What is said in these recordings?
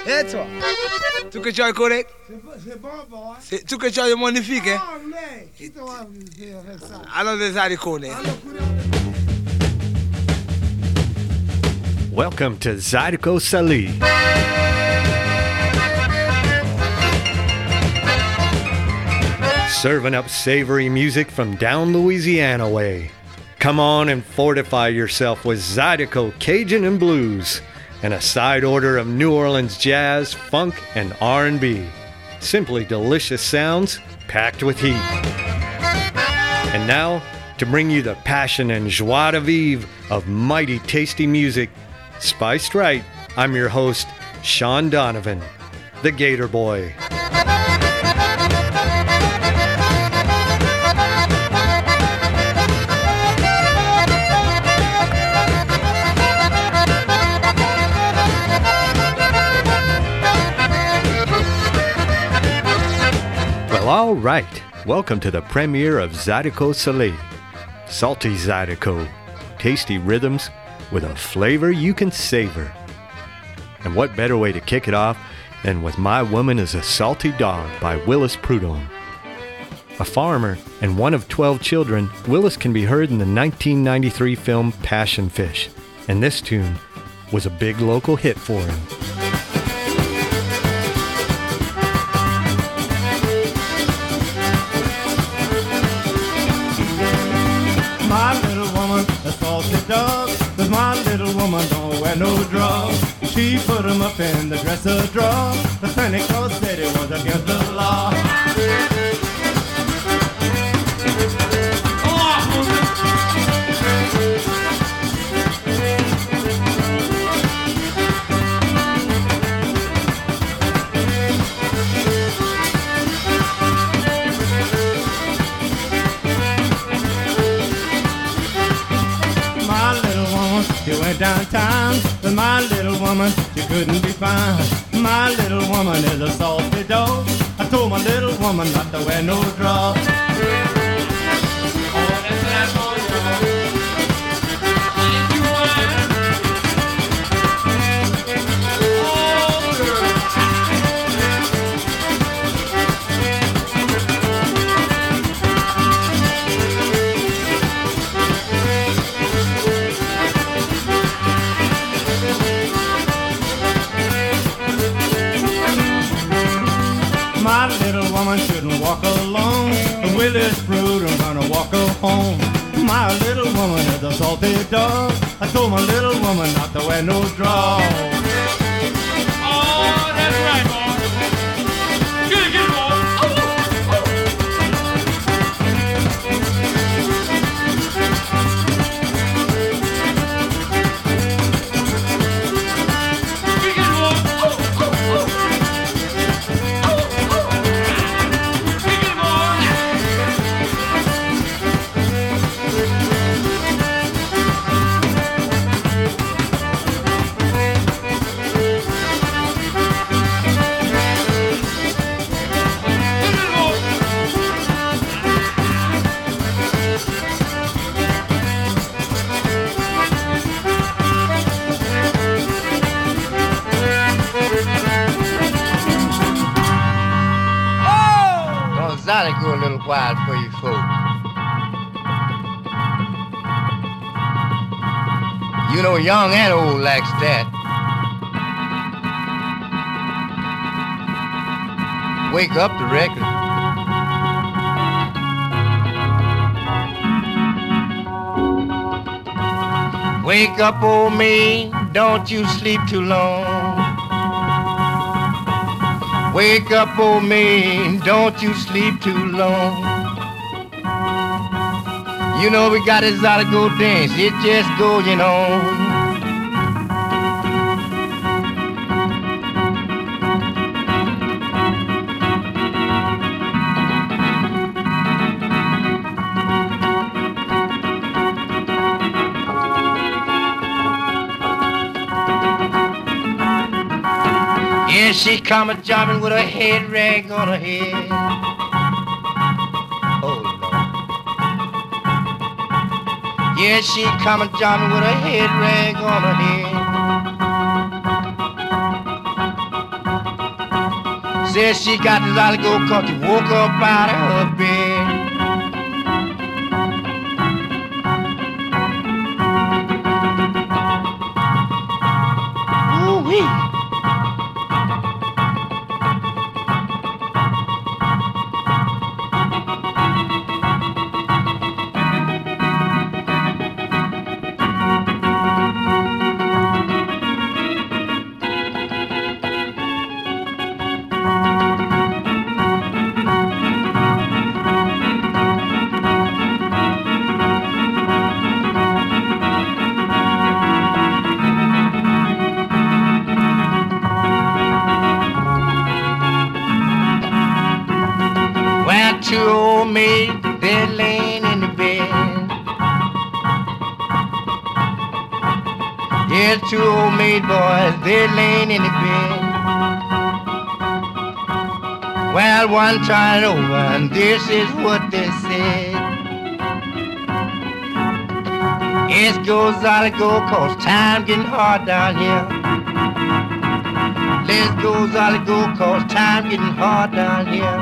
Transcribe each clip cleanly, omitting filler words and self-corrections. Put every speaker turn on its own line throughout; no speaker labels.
Et toi? Tu que tu es correct?
C'est bon, boy.
Tu que tu es magnifique, hein?
Oh, mais, qui te va faire avec ça?
Alors, des haricots, hein?
Welcome to Zydeco Salih. Serving up savory music from down Louisiana way. Come on and fortify yourself with Zydeco Cajun and Blues and a side order of New Orleans jazz, funk, and R&B. Simply delicious sounds packed with heat. And now, to bring you the passion and joie de vivre of mighty tasty music, spiced right, I'm your host, Sean Donovan, the Gator Boy. Well, all right. Welcome to the premiere of Zydeco Salih. Salty Zydeco. Tasty rhythms with a flavor you can savor. And what better way to kick it off than with My Woman is a Salty Dog by Willis Prudhomme. A farmer and one of 12 children, Willis can be heard in the 1993 film Passion Fish, and this tune was a big local hit for him.
My little woman, a salty dog, 'cause my little woman don't wear no drawers. She put 'em up in the dresser drawer. The Santa Claus said it was against the law. She went downtown, but my little woman, she couldn't be found. My little woman is a salty dog. I told my little woman not to wear no drawers. My little woman shouldn't walk alone. Willis Prudhomme gonna walk her home. My little woman is a salty dog. I told my little woman not to wear no drawers.
Oh, that's right, boy. Get it, boy.
Zydeco a little while for you folks. You know, young and old likes that. Wake up the record. Wake up, old me, don't you sleep too long. Wake up, old man, don't you sleep too long. You know we got this Zydeco dance, it just going on. Yeah, she come a jobbing with her head rag on her head. Oh, Lord. Yeah, she come a jobbing with her head rag on her head. Says she got to let go 'cause she woke up out of her bed. Ooh-wee. Two old maids, they're laying in the bed. Yeah, two old maid boys, they're laying in the bed. Well, one tried over, and this is what they said. It goes out of go, 'cause time getting hard down here. Let's goes out of go, 'cause time getting hard down here.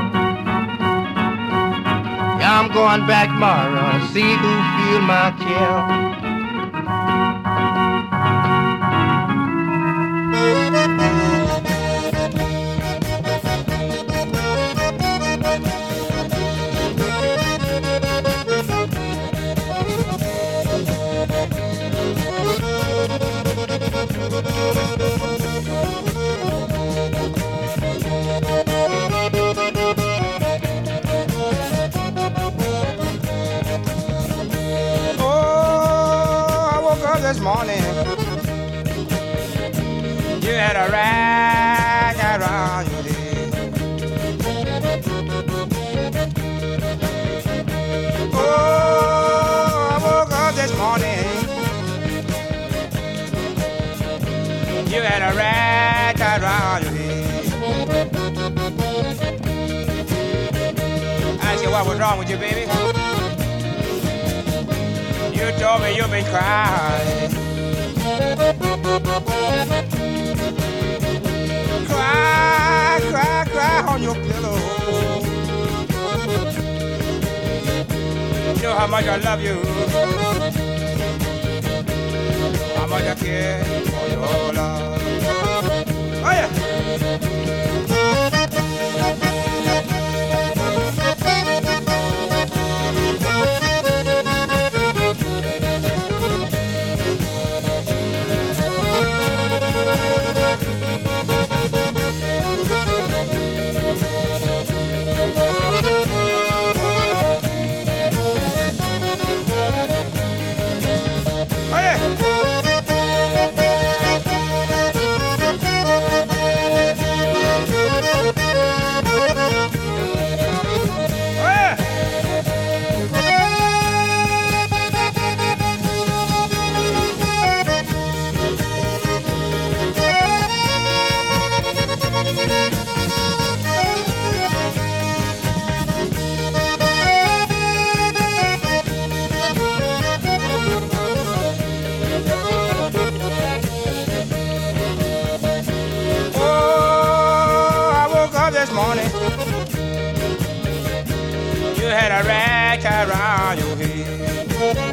I'm going back tomorrow and see who feel my care.
This morning, you had a rag around your head. Oh, I woke up this morning, you had a rag around your head. I asked you what was wrong with you, baby. You told me you've been crying. Cry, cry, cry on your pillow. You know how much I love you. How much I care for your love. Oh yeah. This morning, you had a rag tied around your head,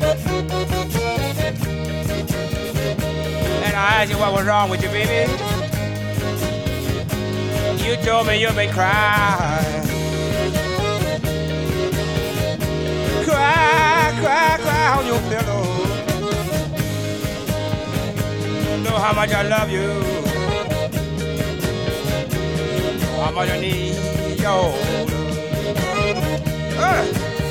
and I asked you what was wrong with you, baby. You told me you've been crying. Cry, cry, cry on your pillow. You know how much I love you. How much I need your love.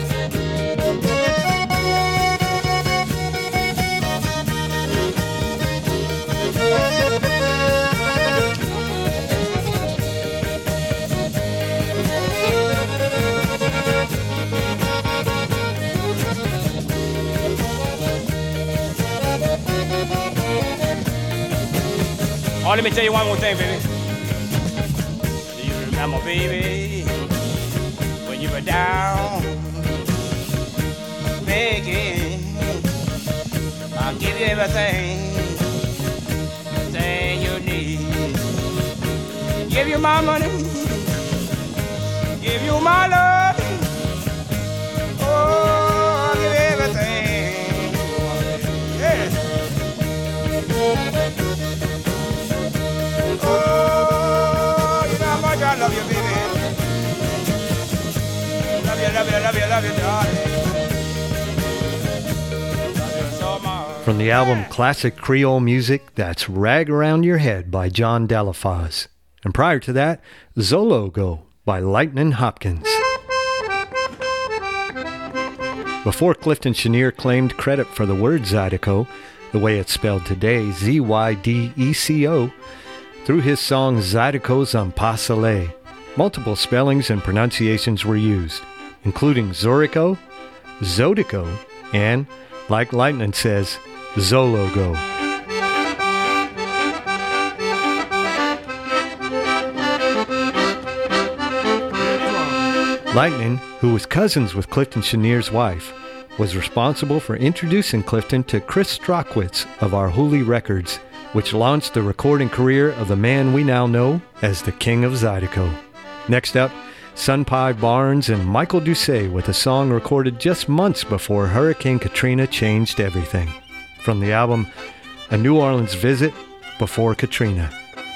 Oh, let me tell you one more thing, baby. Do you remember, baby, when you were down, begging? I'll give you everything you need. Give you my money, give you my love. Oh, I'll give everything. Yes. Oh, you know how much I love you, baby. Love you, love you, love you, love you, darling. Love you so much.
From the album Classic Creole Music, that's Rag Around Your Head by John Delafaz. And prior to that, Zologo by Lightnin' Hopkins. Before Clifton Chenier claimed credit for the word Zydeco, the way it's spelled today, Z-Y-D-E-C-O, through his song Zydeco's en Pas Soleil, multiple spellings and pronunciations were used, including Zorico, Zodico, and, like Lightnin' says, Zologo. Lightnin', who was cousins with Clifton Chenier's wife, was responsible for introducing Clifton to Chris Strachwitz of Our Hooli Records, which launched the recording career of the man we now know as the King of Zydeco. Next up, Sunpie Barnes and Michael Doucet with a song recorded just months before Hurricane Katrina changed everything. From the album A New Orleans Visit Before Katrina.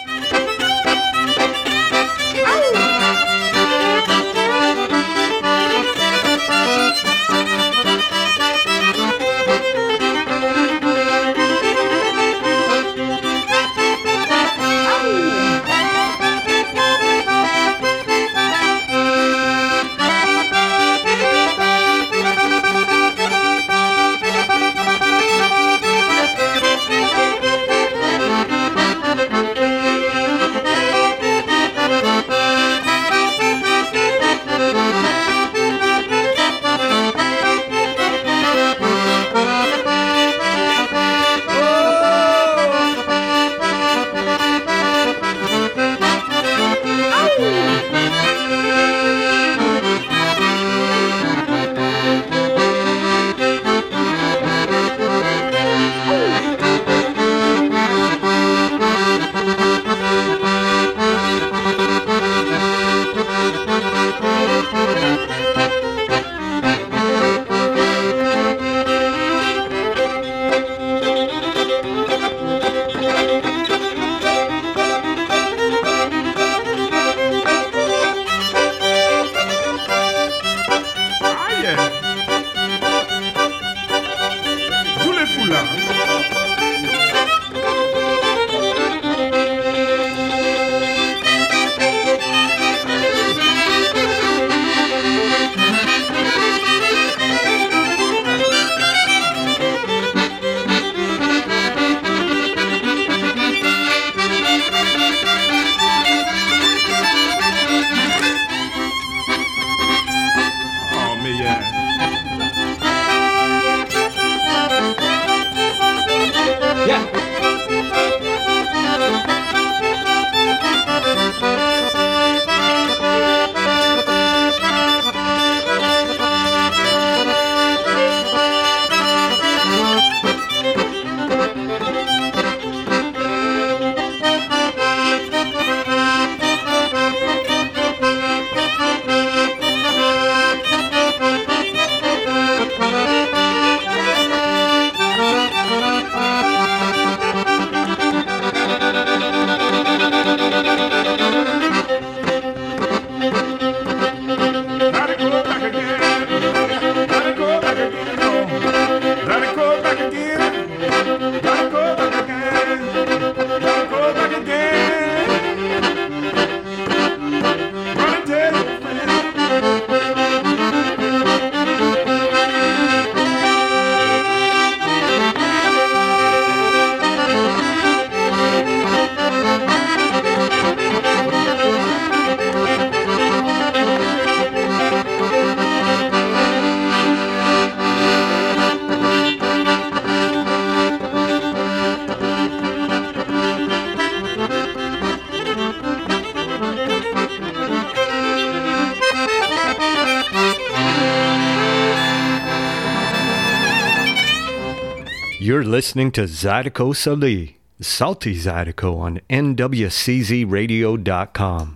You're listening to Zydeco Soleil, Salty Zydeco on NWCZRadio.com.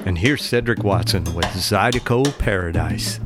And here's Cedric Watson with Zydeco Paradise.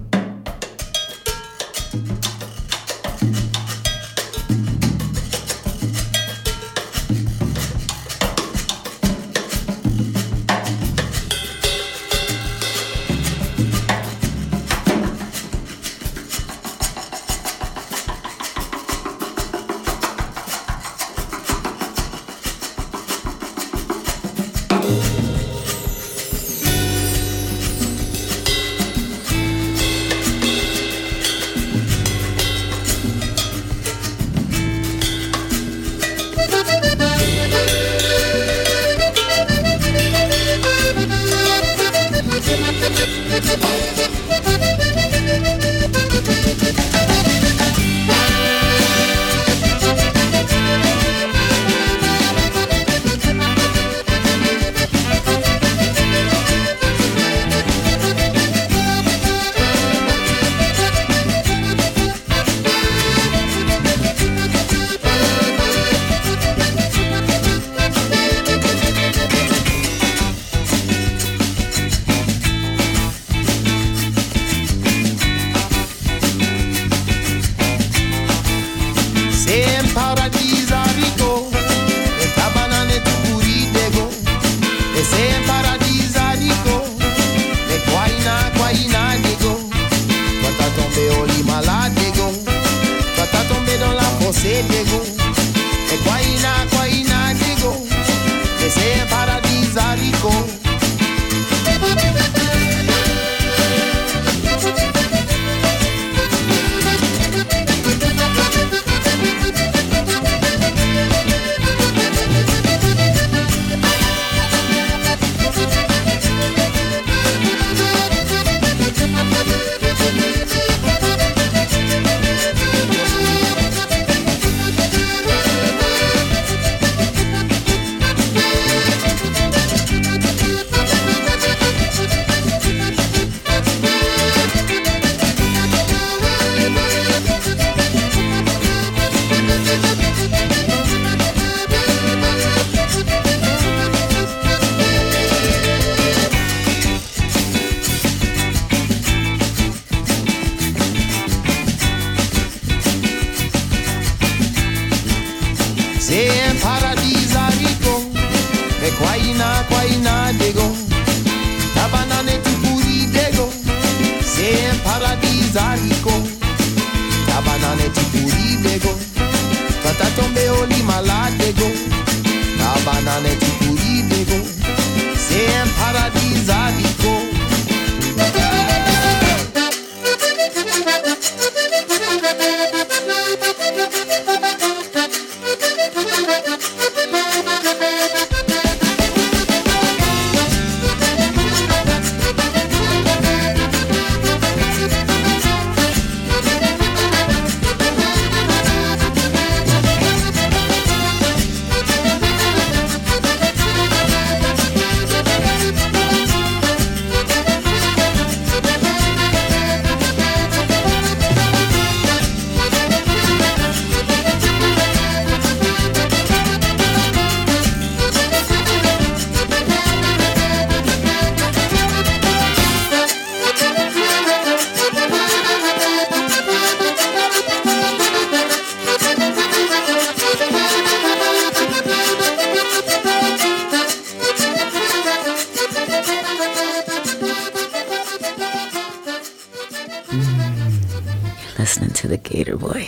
Listening to the Gator Boy.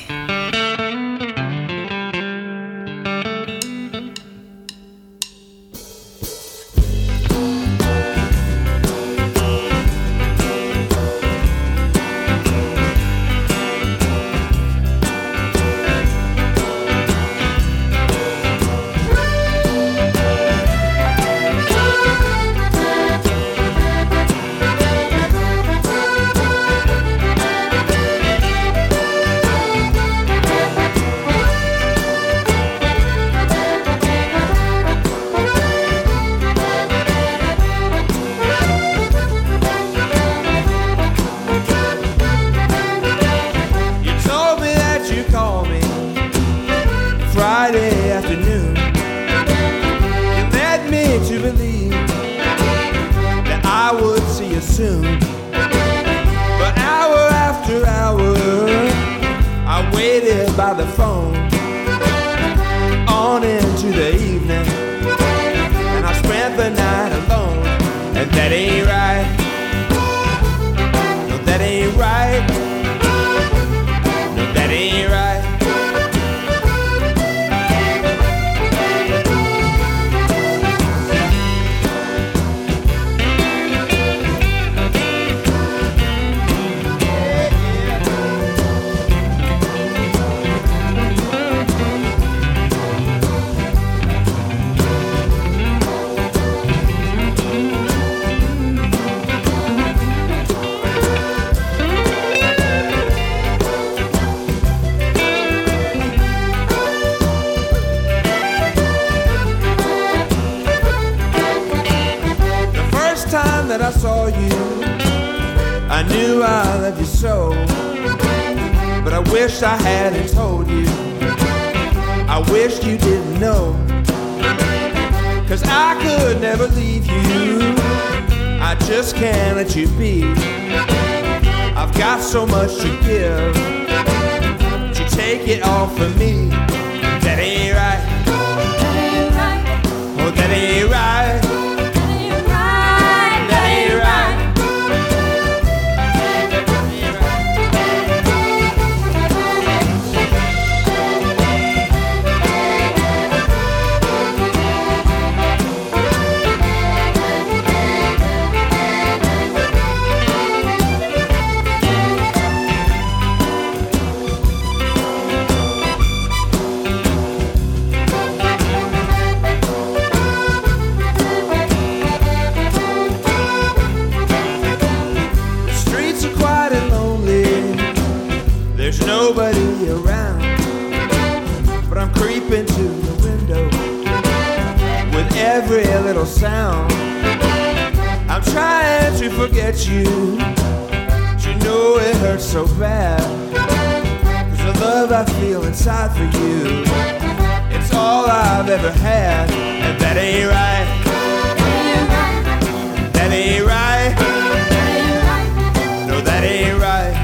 spent the night alone, and that ain't right. No, that ain't right. No, that ain't right. That I saw you, I knew I loved you so, but I wish I hadn't told you. I wished you didn't know, 'cause I could never leave you. I just can't let you be. I've got so much to give, but you take it all from me. That ain't right. That ain't right. Oh, that ain't right. Nobody around, but I'm creeping to the window with every little sound. I'm trying to forget you, but you know it hurts so bad, 'cause the love I feel inside for you, it's all I've ever had, and that ain't right. That ain't right. No, that ain't right.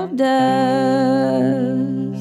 love does.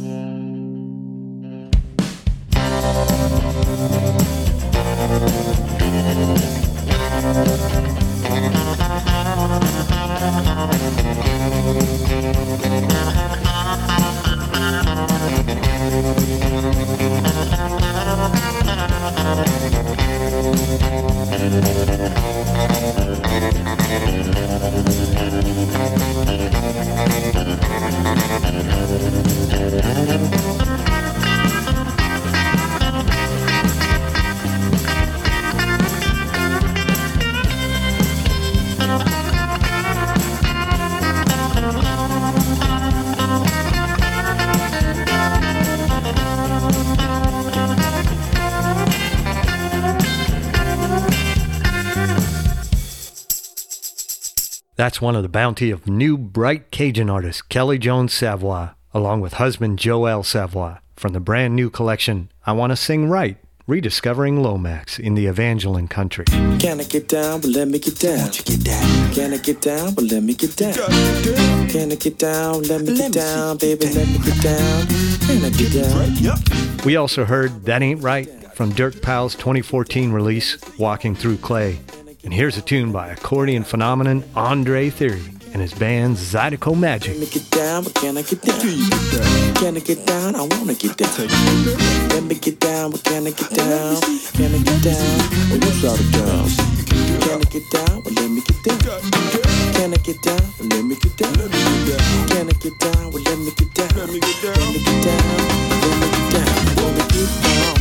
That's one of the bounty of new bright Cajun artist Kelly Jones Savoy, along with husband Joel Savoy, from the brand new collection I Want to Sing Right, rediscovering Lomax in the Evangeline country.
Can I get down, but let me get down? Won't you get down? Can I get down, but let me get down? Can I get down, let me get down, baby, let me get down? Can I get down?
We also heard That Ain't Right from Dirk Powell's 2014 release, Walking Through Clay. And here's a tune by accordion phenomenon Andre Theory and his band Zydeco Magic.
Let me get down, but can I get down? Can I get down? I wanna get down. Let me get down, but can I get down? Can I get down? Well, you shut it down. Can I get down? Well, let me get down. Can I get down? Well, let me get down. Can I get down? Well, let me get down. Let me get down. Let me get down. Let me get down. Let me get down.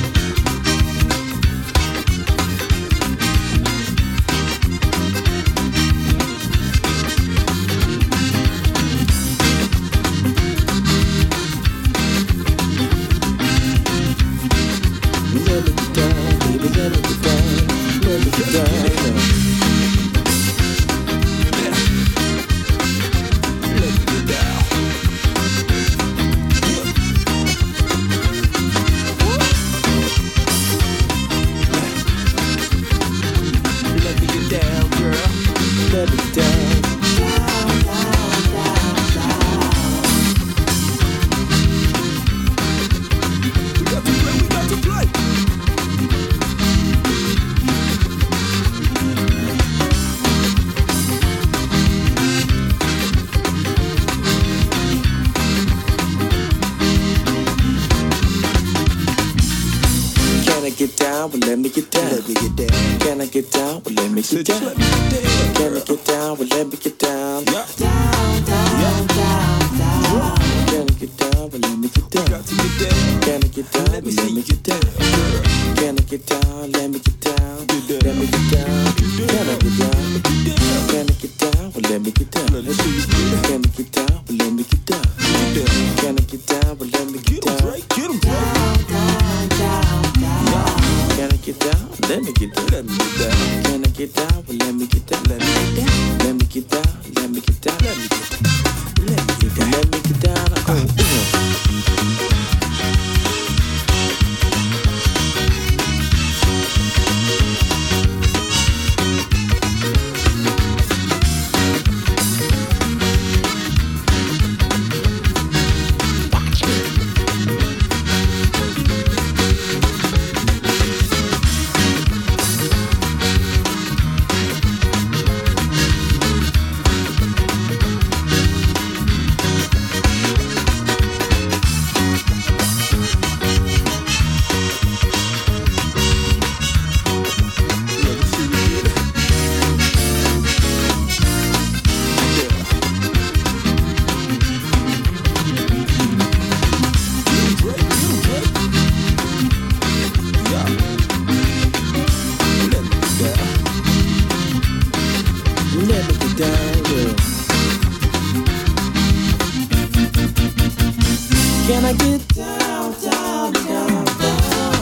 Can I get down, down, down, down?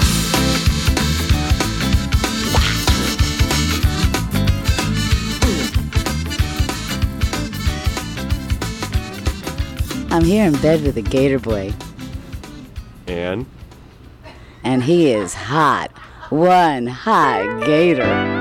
I'm here in bed with the Gator Boy.
And
he is hot. One hot gator.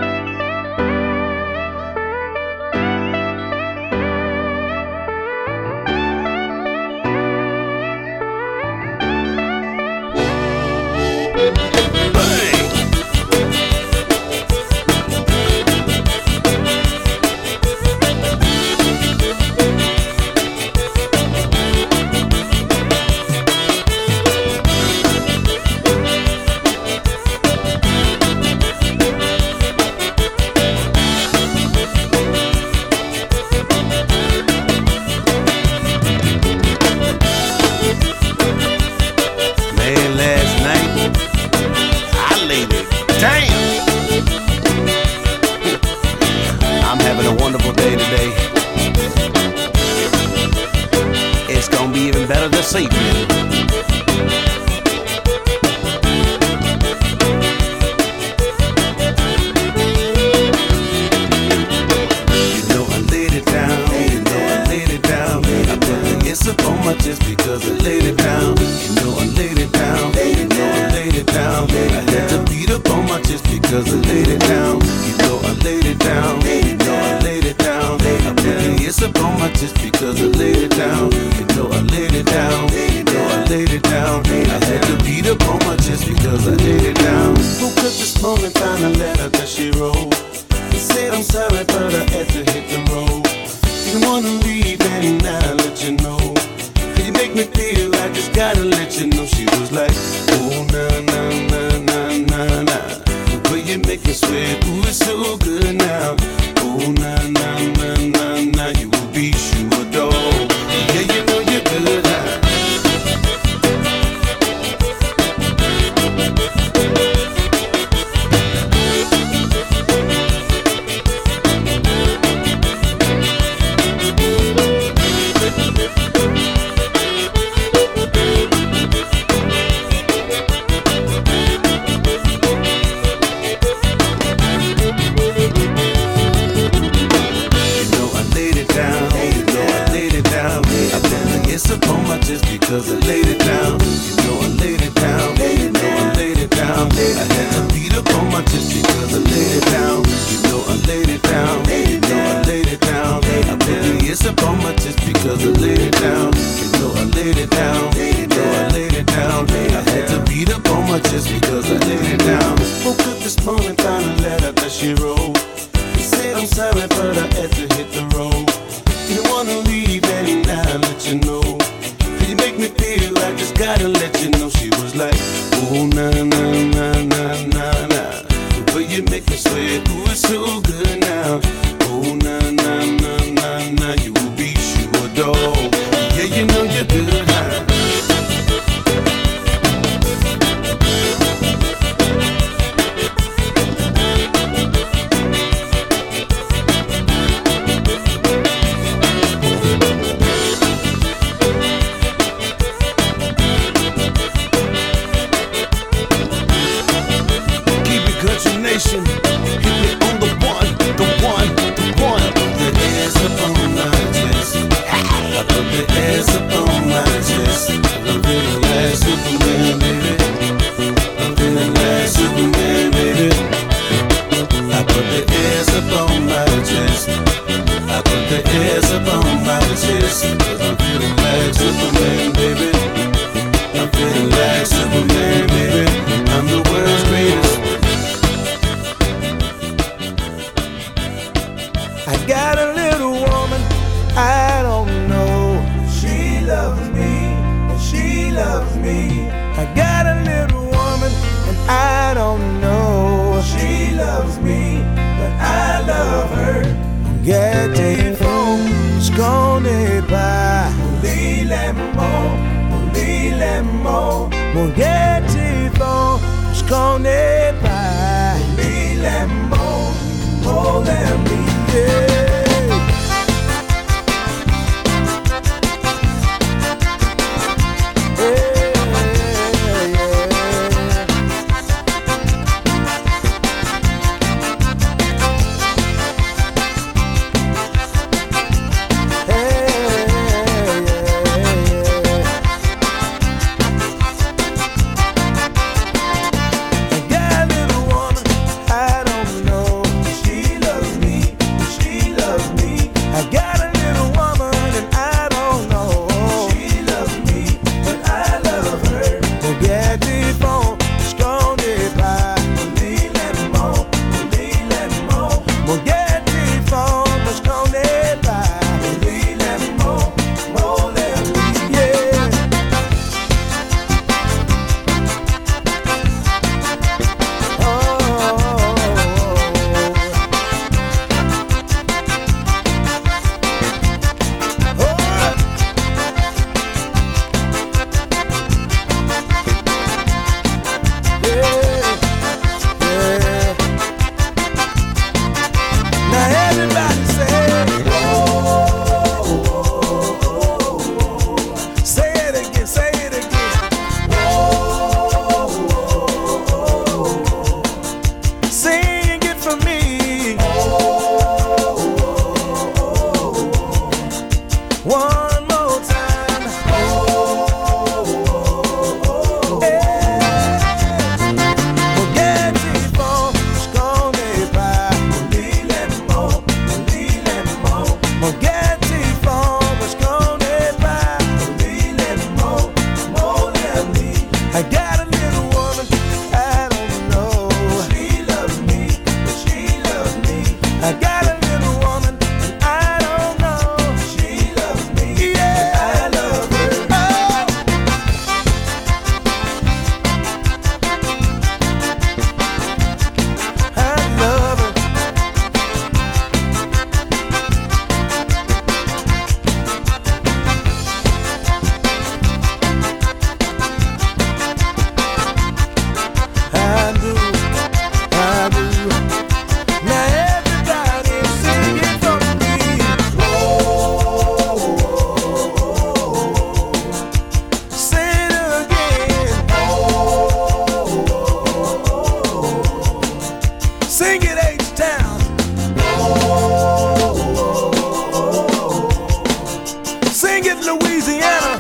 sing it, Louisiana.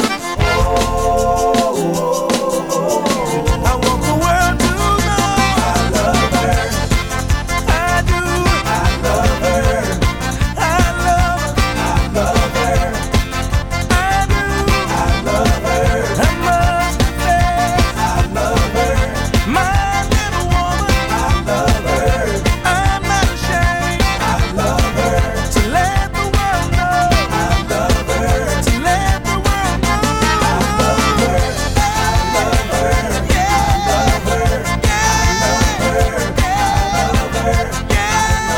I want the world to know I love her. I do. I love her. I love her. I do. I love her. I must confess I love her. My little woman. I love her. I'm not ashamed. I love her. To let the world know I love her. To let the world know I love her. I love her. Yeah. I love her. Yeah. I love her. Yeah. I love her. Yeah.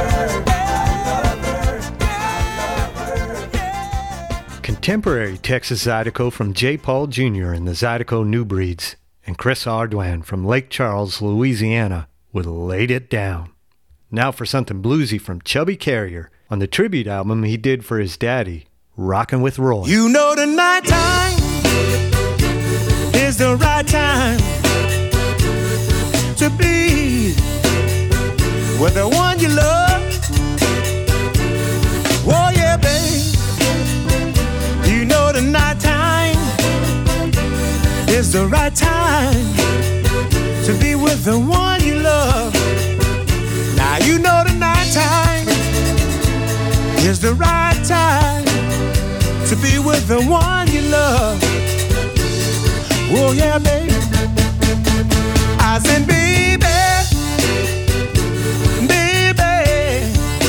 Contemporary Texas Zydeco from J. Paul Jr. and the Zydeco New Breeds, and Chris Ardwan from Lake Charles, Louisiana, with Laid It Down. Now for something bluesy from Chubby Carrier on the tribute album he did for his daddy, Rockin' with Roy.
You know the night time is the right time to be with the one you love. Oh yeah, babe. You know the night time is the right time to be with the one you love. Now you know the night time is the right time to be with the one you love. Oh yeah, baby. I said, baby, baby,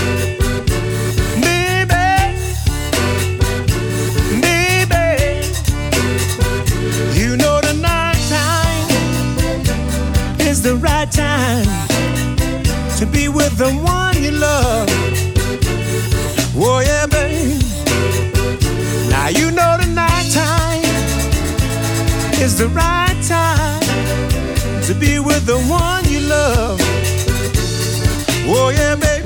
baby, baby. You know the night time is the right time to be with the one you love. Oh yeah, baby. Now you know the night time is the right time to be with the one you love. Oh yeah, baby.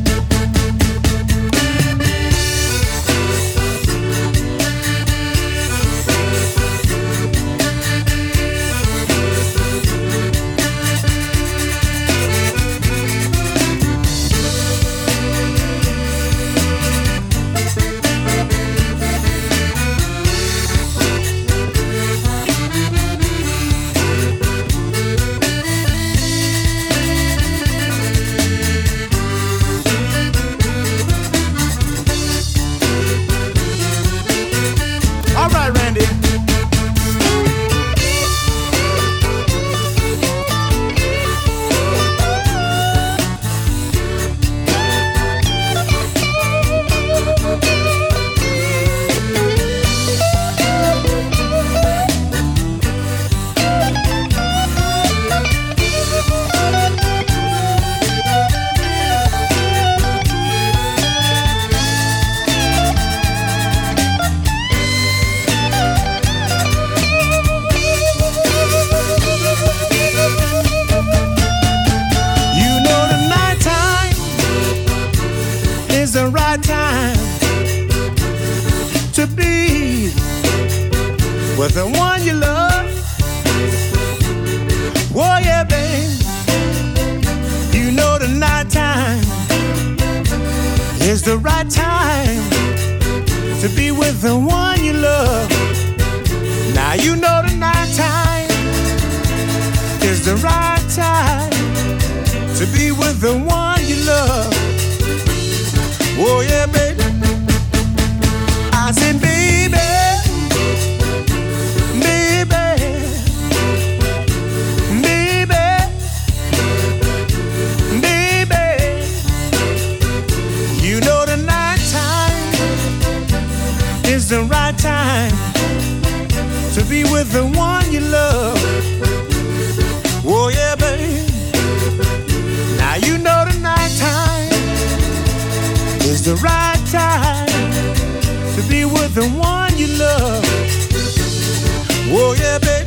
All right, Randy. You know the night time is the right time to be with the one you love. Oh yeah, babe. You know the night time is the right time to be with the one you love. Now you know the night time is the right time to be with the one you love. Oh yeah, baby. I said, baby, baby, baby, baby. You know the night time is the right time to be with the one you love. Oh yeah, baby. Now you know the night time is the right time to be with the one you love. Oh yeah, baby.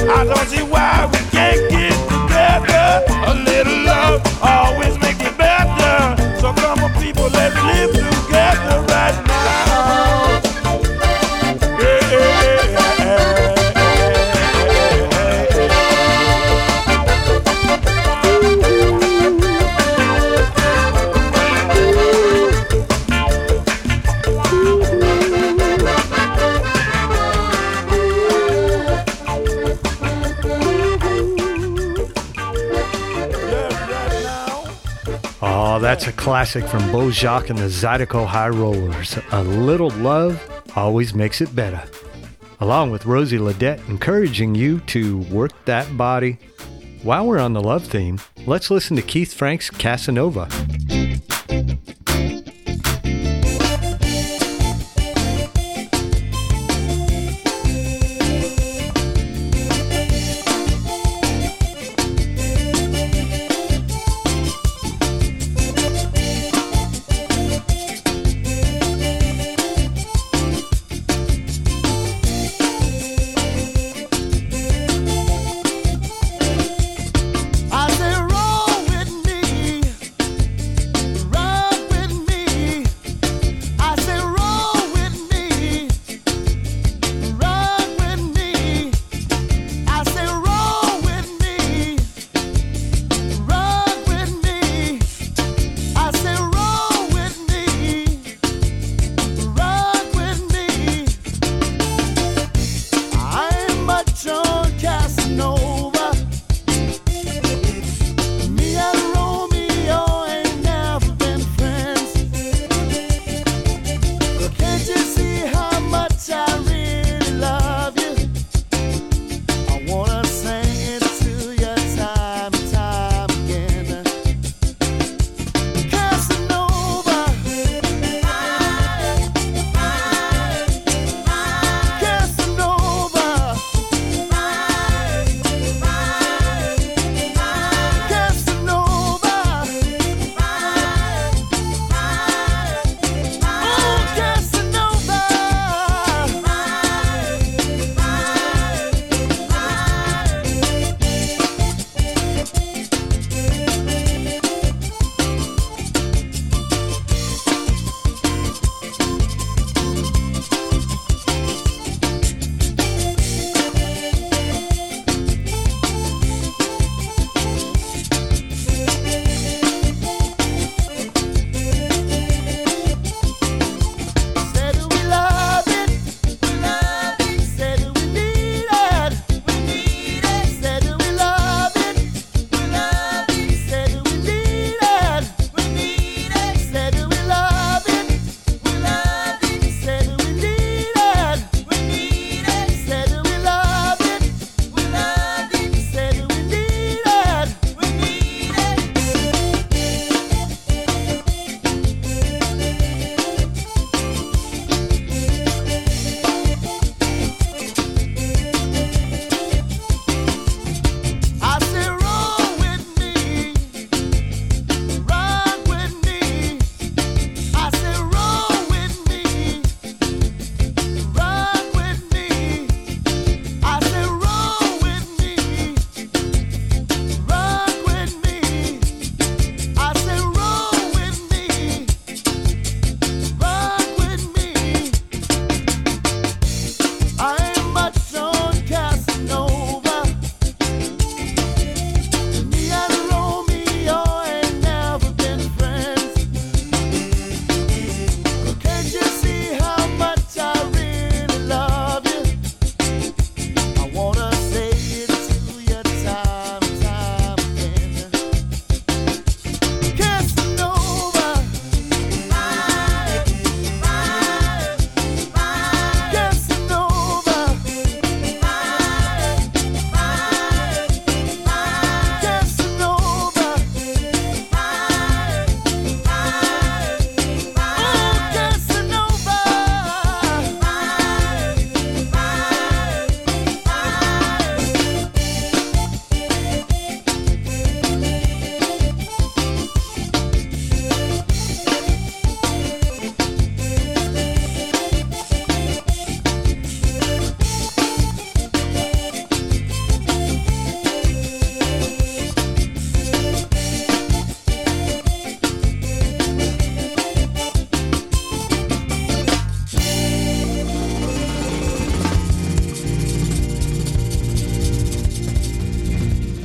I don't see why we can't get together. A little love always make it better. So come on, people, let's live together right now. Yeah, yeah, yeah.
Oh, that's a classic from Beau Jocques and the Zydeco High Rollers. A little love always makes it better. Along with Rosie Ledette encouraging you to work that body. While we're on the love theme, let's listen to Keith Frank's Casanova.
I say roll with me.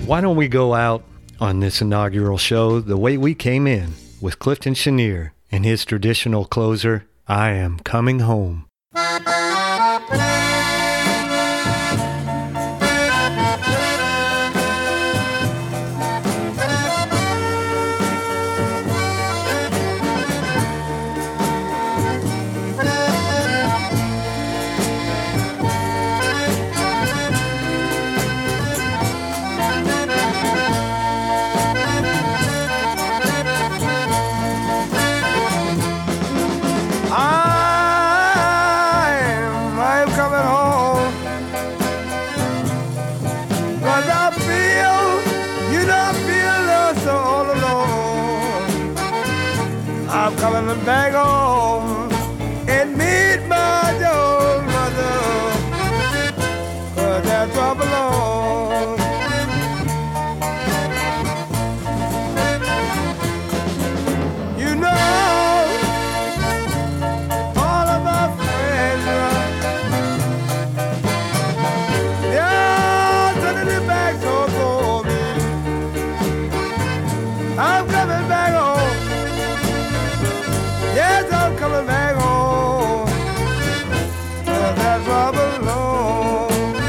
Why don't we go out on this inaugural show the way we came in, with Clifton Chenier and his traditional closer, I Am Coming Home.
Coming back home and meet my old mother, 'cause that's where I belong. You know, all of my friends, they're turning their backs on me. I'm coming back home. Yes, I'm coming back home. That's where I belong.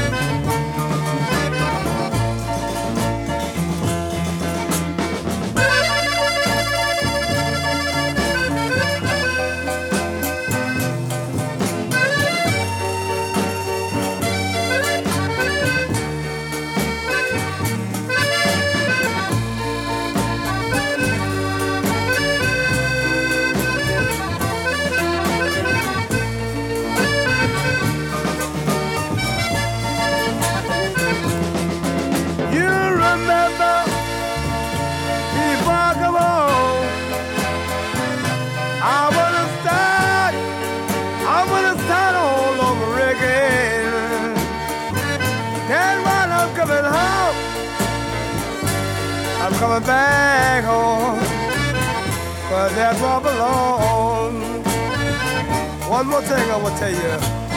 I'm coming back home, 'cause that's where I belong. One more thing I will tell you.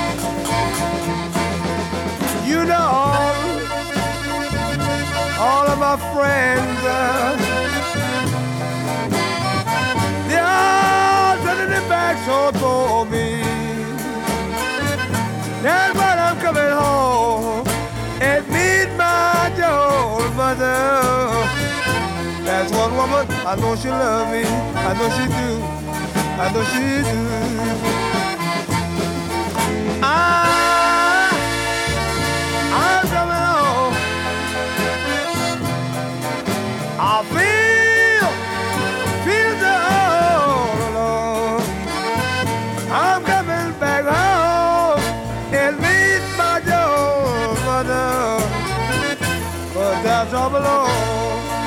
You know, all of my friends, they are turning their backs on me. That's why I'm coming home and meet my old mother. That's one woman, I know she love me, I know she do, I know she do. I'm coming home. I feel the all alone. I'm coming back home and meet my old mother, but that's all alone.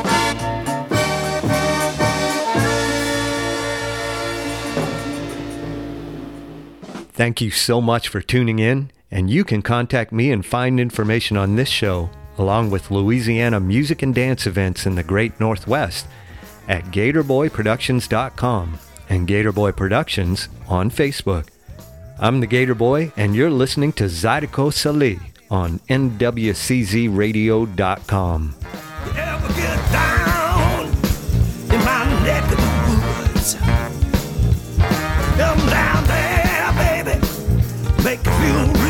Thank you so much for tuning in, and you can contact me and find information on this show, along with Louisiana music and dance events in the Great Northwest, at GatorBoyProductions.com and Gatorboy Productions on Facebook. I'm the Gator Boy, and you're listening to Zydeco Salih on NWCZRadio.com.
You ever get down in my neck of the woods? Come down there, baby, make you feel